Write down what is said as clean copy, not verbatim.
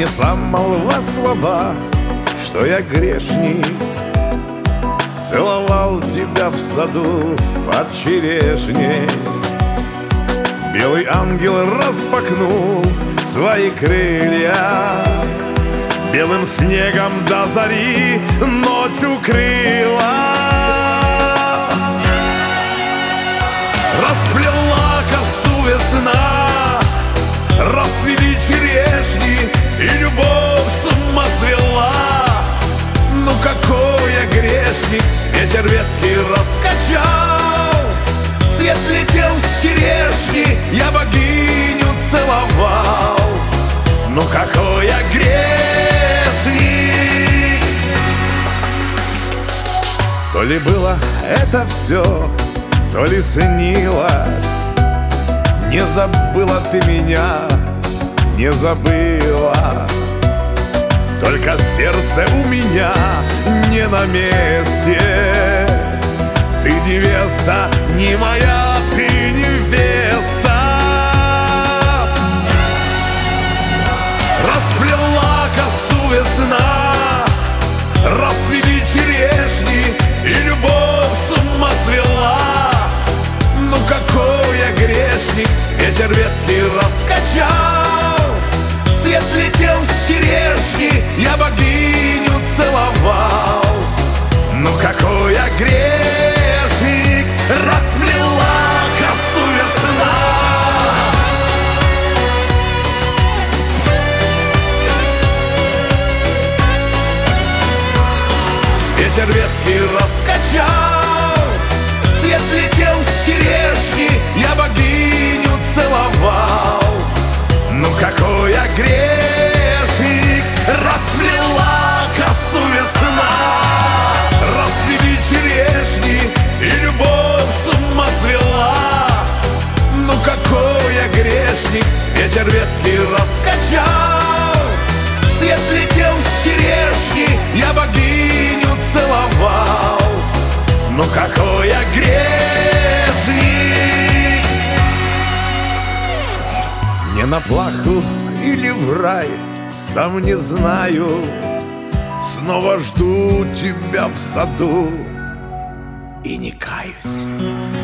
Разнесла молва слова, что я грешник. Целовал тебя в саду под черешней. Белый ангел распахнул свои крылья, белым снегом до зари ночь укрыла. Расплела косу весна, расцвели черешни, и любовь с ума свела. Ну какой я грешник, ветер ветки раскачал, цвет летел с черешни, я богиню целовал. Ну какой я грешник. То ли было это все, то ли снилось. Не забыла ты меня, не забыла. Только сердце у меня не на месте. Ты невеста, не моя, ты невеста. Расплела косу весна, расцвели черешни, и любовь с ума свела. Ну какой я грешник, ветер ветки раскачал, цвет летел с черешни, я богиню целовал. Ну какой я грешник, расплела косу весна. Ветер ветки раскачал, цвет летел с черешни, я богиню целовал. Ну какой я грешник, расплела косу весна, расцвели черешни, и любовь с ума свела. Ну какой я грешник, ветер ветки раскачал, цвет летел с черешни, я богиню целовал. Ну какой я грешник. Не на плаху или в рай, сам не знаю. Снова жду тебя в саду и не каюсь.